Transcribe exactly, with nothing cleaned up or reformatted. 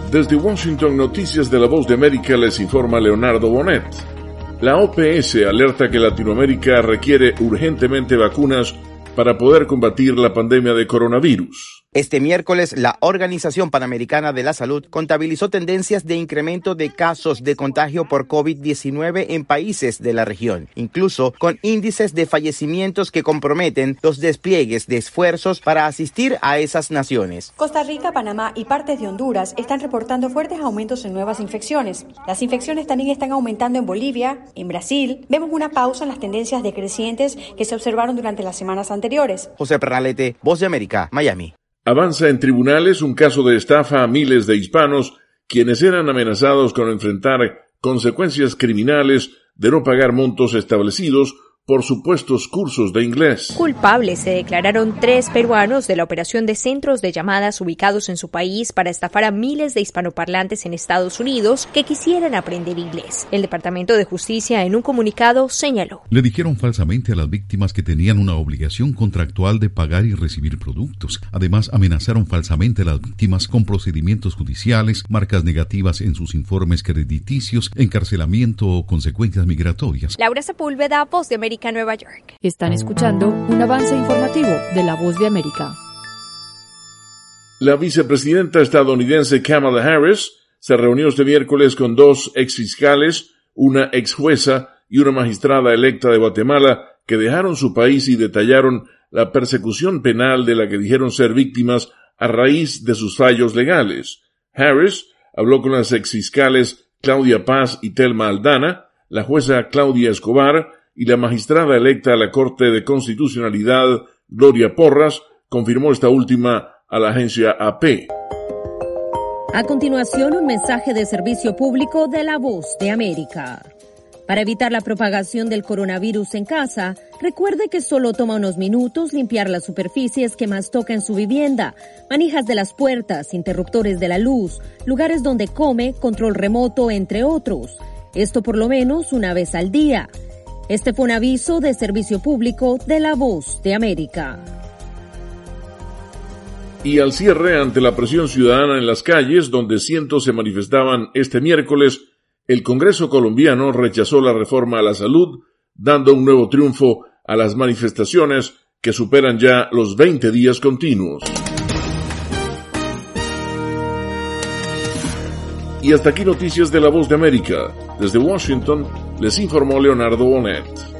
Desde Washington, Noticias de la Voz de América, les informa Leonardo Bonet. La O P S alerta que Latinoamérica requiere urgentemente vacunas para poder combatir la pandemia de coronavirus. Este miércoles, la Organización Panamericana de la Salud contabilizó tendencias de incremento de casos de contagio por COVID diecinueve en países de la región, incluso con índices de fallecimientos que comprometen los despliegues de esfuerzos para asistir a esas naciones. Costa Rica, Panamá y partes de Honduras están reportando fuertes aumentos en nuevas infecciones. Las infecciones también están aumentando en Bolivia, en Brasil. Vemos una pausa en las tendencias decrecientes que se observaron durante las semanas anteriores. José Pernalete, Voz de América, Miami. Avanza en tribunales un caso de estafa a miles de hispanos quienes eran amenazados con enfrentar consecuencias criminales de no pagar montos establecidos por supuestos cursos de inglés. Culpables se declararon tres peruanos de la operación de centros de llamadas ubicados en su país para estafar a miles de hispanoparlantes en Estados Unidos que quisieran aprender inglés. El Departamento de Justicia en un comunicado señaló: le dijeron falsamente a las víctimas que tenían una obligación contractual de pagar y recibir productos. Además, amenazaron falsamente a las víctimas con procedimientos judiciales, marcas negativas en sus informes crediticios, encarcelamiento o consecuencias migratorias. Laura Sepúlveda, Voz de América, Nueva York. Están escuchando un avance informativo de la Voz de América. La vicepresidenta estadounidense Kamala Harris se reunió este miércoles con dos exfiscales, una exjueza y una magistrada electa de Guatemala que dejaron su país y detallaron la persecución penal de la que dijeron ser víctimas a raíz de sus fallos legales. Harris habló con las exfiscales Claudia Paz y Telma Aldana, la jueza Claudia Escobar y la magistrada electa a la Corte de Constitucionalidad, Gloria Porras, confirmó esta última a la agencia A P. A continuación, un mensaje de servicio público de la Voz de América. Para evitar la propagación del coronavirus en casa, recuerde que solo toma unos minutos limpiar las superficies que más toca en su vivienda, manijas de las puertas, interruptores de la luz, lugares donde come, control remoto, entre otros. Esto por lo menos una vez al día. Este fue un aviso de servicio público de la Voz de América. Y al cierre, ante la presión ciudadana en las calles, donde cientos se manifestaban este miércoles, el Congreso colombiano rechazó la reforma a la salud, dando un nuevo triunfo a las manifestaciones que superan ya los veinte días continuos. Y hasta aquí Noticias de la Voz de América. Desde Washington, les informó Leonardo Bonet.